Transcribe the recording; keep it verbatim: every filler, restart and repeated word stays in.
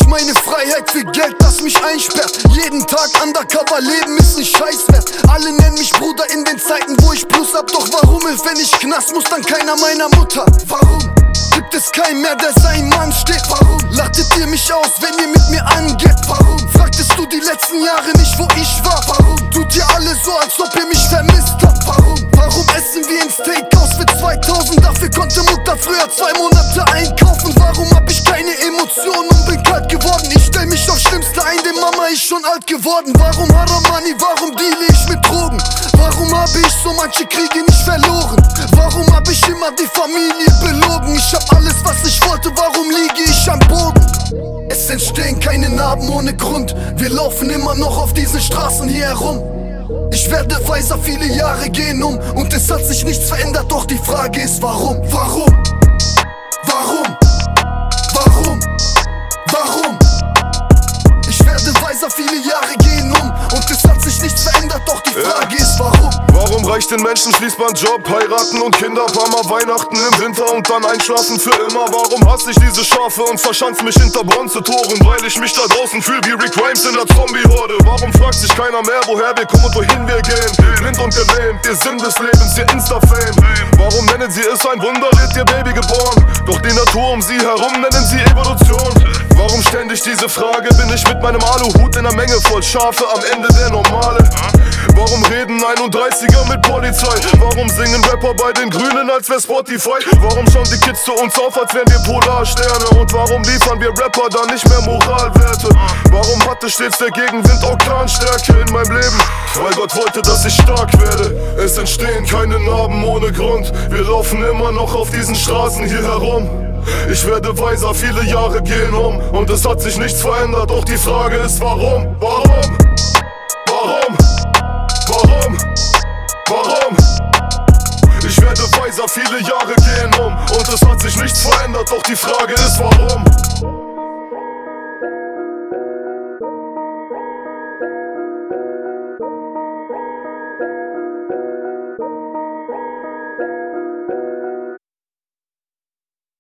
meine Freiheit für Geld, das mich einsperrt. Jeden Tag undercover leben ist ein Scheißwert. Alle nennen mich Bruder in den Zeiten, wo ich Plus hab. Doch warum hilft, wenn ich Knast muss, dann keiner meiner Mutter? Warum gibt es keinen mehr, der sein Mann steht? Warum lachtet ihr mich aus, wenn ihr mit mir angeht? Warum fragtest du die letzten Jahre nicht, wo ich war? Warum tut ihr alle so, als ob ihr mich vermisst habt? Warum? Warum essen wir ein Steakhouse für zweitausend? Dafür konnte Mutter früher zwei Monate einkaufen. Warum hab ich keine Emotionen und bin kalt geworden? Ich stell mich aufs Schlimmste ein, denn Mama ist schon alt geworden. Warum Haram Money, warum deale ich mit Drogen? Warum habe ich so manche Kriege nicht verloren? Warum hab ich immer die Familie belogen? Ich hab alles, was ich wollte, warum liege ich am Boden? Es entstehen keine Narben ohne Grund. Wir laufen immer noch auf diesen Straßen hier herum. Ich werde weiser, viele Jahre gehen um und es hat sich nichts verändert, doch die Frage ist warum? Warum? Warum? Warum? Warum? Ich werde weiser, viele Jahre gehen um und es hat sich nichts verändert, doch die Frage ist warum? Warum reicht den Menschen Fließbandjob, heiraten und Kinder, paar Mal Weihnachten im Winter und dann einschlafen für immer? Warum hasse ich diese Schafe und verschanz mich hinter Bronzetoren? Weil ich mich da draußen fühl wie Rick Grimes in der Zombie-Horde. Warum fragt sich keiner mehr, woher wir kommen und wohin wir gehen? Blind und gelähmt, ihr Sinn des Lebens, ihr Insta-Fame. Warum nennen sie es ein Wunder, wird ihr Baby geboren? Doch die Natur um sie herum nennen sie Evolution. Warum ständig diese Frage? Bin ich mit meinem Aluhut in der Menge voll Schafe am Ende der Normale? Warum reden einunddreißiger mit Polizei? Warum singen Rapper bei den Grünen, als wär Spotify? Warum schauen die Kids zu uns auf, als wären wir Polarsterne? Und warum liefern wir Rapper dann nicht mehr Moralwerte? Warum hatte stets der Gegenwind Orkanstärke in meinem Leben? Weil Gott wollte, dass ich stark werde. Es entstehen keine Narben ohne Grund. Wir laufen immer noch auf diesen Straßen hier herum. Ich werde weiser, viele Jahre gehen um und es hat sich nichts verändert, doch die Frage ist warum? Warum? Warum? Warum? Warum? Ich werde weiser, viele Jahre gehen um und es hat sich nichts verändert, doch die Frage ist warum?